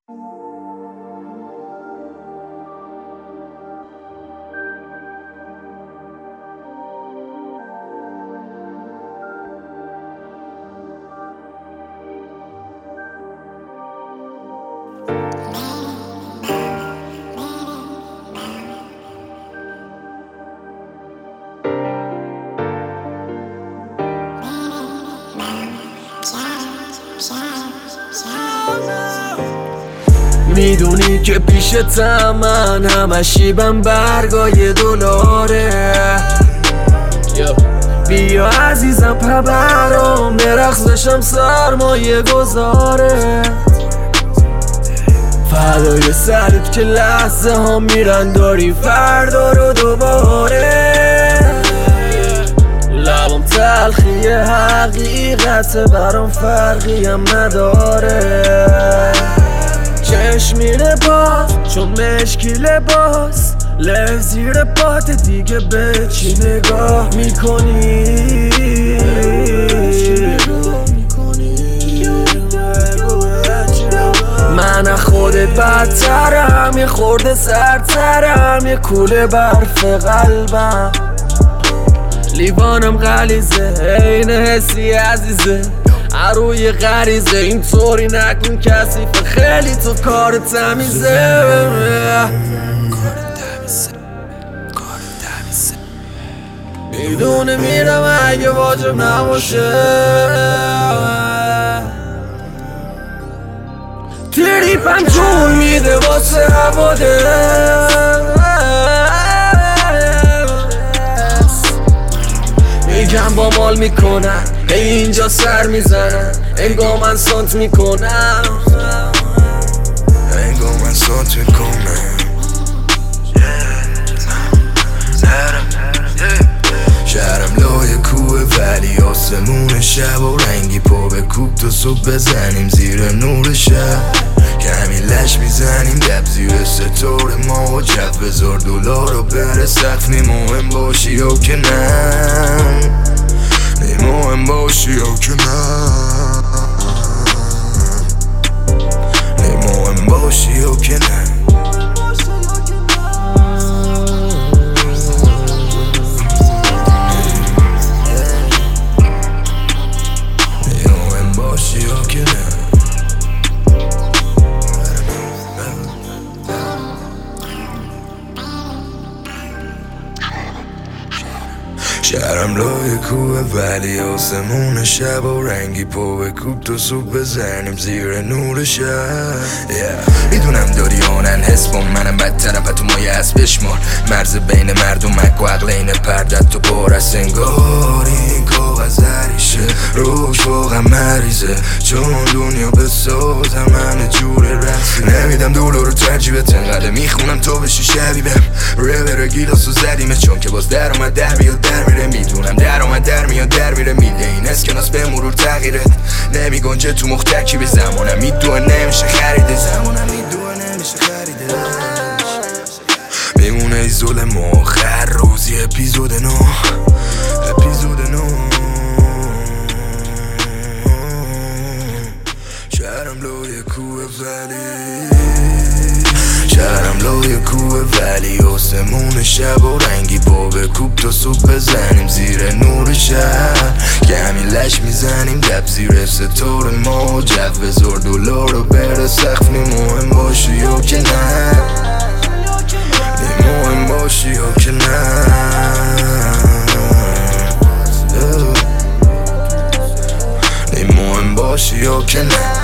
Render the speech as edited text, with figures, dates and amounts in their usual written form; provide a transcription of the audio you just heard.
میدونی که پیشتم من همش شیبم برگای دلاره. بیا عزیزم پبرام برقصشم سرمایه گذاره. فدای سرت که لحظه ها میرن داری فردا رو دوباره. لبم تلخی حقیقت برام فرقی هم نداره. چشم میره باز چون مشکی لباس له زیر پات دیگه به چی نگاه میکنی؟ من از خودت بدترم، یه خورده سردترم، یه کوله برف قلبم. لیوانم غلیزه عین حسی عزیزه عروی غریزه. اینطوری نکن کثیفه خیلی تو کار تمیزه. میدونه میرم اگه واجب نباشه. تریپم جون میده واسه حوادث. میگم با مال میکنن اینجا سر میزنن انگار من سانت میکنم. انگار من سانت میکنم. شهرم لای کوه ولی آسمون شب و رنگی پا به کوب تا صبح بزنیم زیر نور شب. کمی لش میزنیم دب زیر ستاره ما و جف بزار دلار رو بره سقف. مهم باشی یا که نه، مهم باشی یا که نه، مهم باشی یا که نه. شهرم لای کوه ولی آسمون شب و رنگی پا به کوب تا صبح بزنیم زیر نور شب. میدونم داری آنن حس با منم بدترم و تو مایه از بشمار. مرز بین مردم مک و عقل این پردت تو بار است انگار این کاغذ هریشه روش واقعا مریضه. چون دنیا بسازم من جور رسی نمیدم دولار رو ترجیبت انقدر میخونم تا بشی شبیبم. ریور گیلاس و زدیمه چون که باز در اومد در بیاد در میره. میدونم در اومد در میاد در میره. میده این اسکناس به مرور تغییرت نمی گنجه تو مختکی به زمانم میدوه نمیشه خریده. زمانم میدوه نمیشه خریده. میمونه ای ظلم آخر روزی اپیزود نو. اپیزود نو. شهرم لای کوه ولی شهرم لای کوه ولی آسمون شب و رنگی پا به کوب تا صبح بزنیم زیر نور شب. کمی لش میزنیم دب زیر ستاره ما جف بزار دلار رو بره سقف. مهم باشی یا که نه، مهم باشی یا که نه، مهم باشی یا که نه.